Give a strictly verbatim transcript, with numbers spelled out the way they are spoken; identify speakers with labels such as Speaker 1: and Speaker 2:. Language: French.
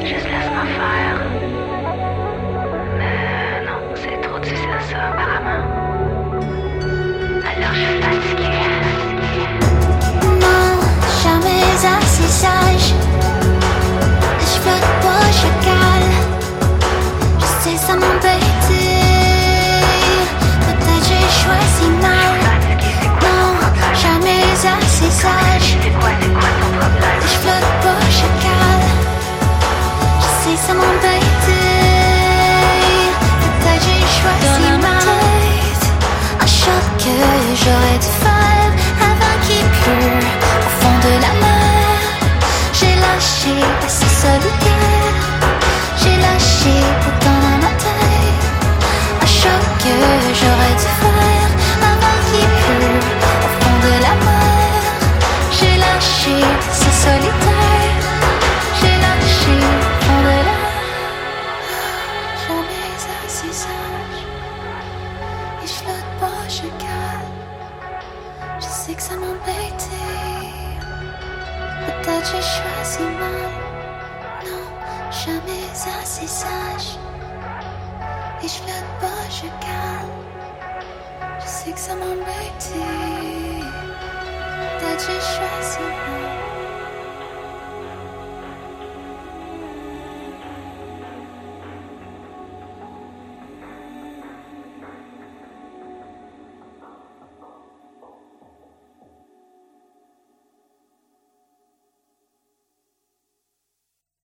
Speaker 1: juste laisse-moi faire. Mais non, c'est trop difficile ça, apparemment. Alors je suis fatiguée.
Speaker 2: Non, jamais assez sage. Je flotte pas, je cale. Je sais ça m'embête. Peut-être j'ai choisi mal. Non, jamais assez sage.
Speaker 1: C'est quoi, c'est quoi ton problème?
Speaker 2: Je flotte pas, je cale. Je sais ça m'embête. Peut-être j'ai choisi mal. Un choc que j'aurais dû faire avant qu'il pleut au fond de la mer. J'ai lâché assez solitaire. J'ai lâché pourtant dans ma tête. Un choc que j'aurais dû faire avant qu'il pleut au fond de la mer. J'ai lâché assez solitaire. J'ai lâché au fond de la mer. Jamais assez sage. Et je flotte pas, je cale. Je sais que ça m'embêtait. Peut-être j'ai choisi mal. Non, jamais assez sage. Et je flotte pas, je cale. Je sais que ça m'embêtait. Peut-être j'ai choisi mal.